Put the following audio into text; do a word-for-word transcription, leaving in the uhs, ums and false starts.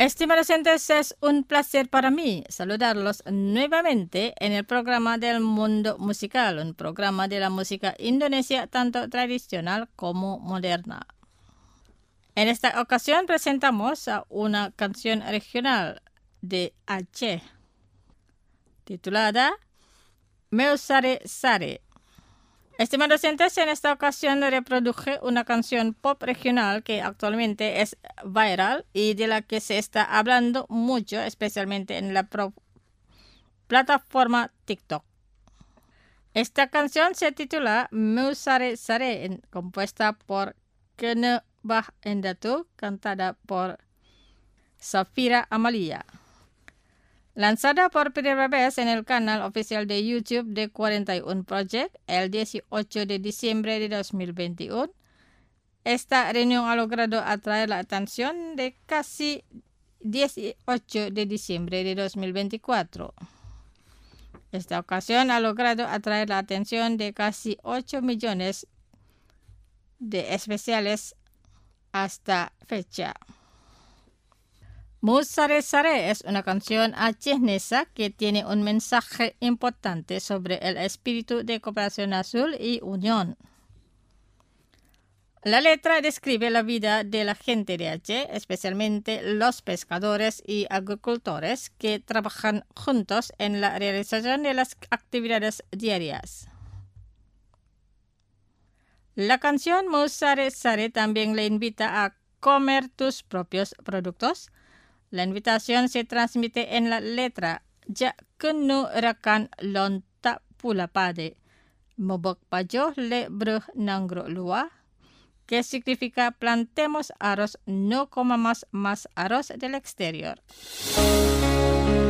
Estimados oyentes, es un placer para mí saludarlos nuevamente en el programa del Mundo Musical, un programa de la música indonesia tanto tradicional como moderna. En esta ocasión presentamos a una canción regional de Aceh, titulada Meu Sare Sare. Estimados oyentes, en esta ocasión reproduje una canción pop regional que actualmente es viral y de la que se está hablando mucho, especialmente en la pro- plataforma TikTok. Esta canción se titula Meu Sare Sare, en- compuesta por Kene Bah Endatu, cantada por Safira Amalia. Lanzada por primera vez en el canal oficial de YouTube de cuarenta y uno Project el dieciocho de diciembre de dos mil veintiuno, esta reunión ha logrado atraer la atención de casi dieciocho de diciembre de dos mil veinticuatro. Esta ocasión ha logrado atraer la atención de casi ocho millones de especiales hasta fecha. Meu Sare Sare es una canción achenesa que tiene un mensaje importante sobre el espíritu de cooperación azul y unión. La letra describe la vida de la gente de Aceh, especialmente los pescadores y agricultores que trabajan juntos en la realización de las actividades diarias. La canción Meu Sare Sare también le invita a comer tus propios productos. La invitación se transmite en la letra Ja kenu rakan lonta pula pade, mobok pajo le bruh nangro lua, que significa plantemos arroz, no comamos más arroz del exterior.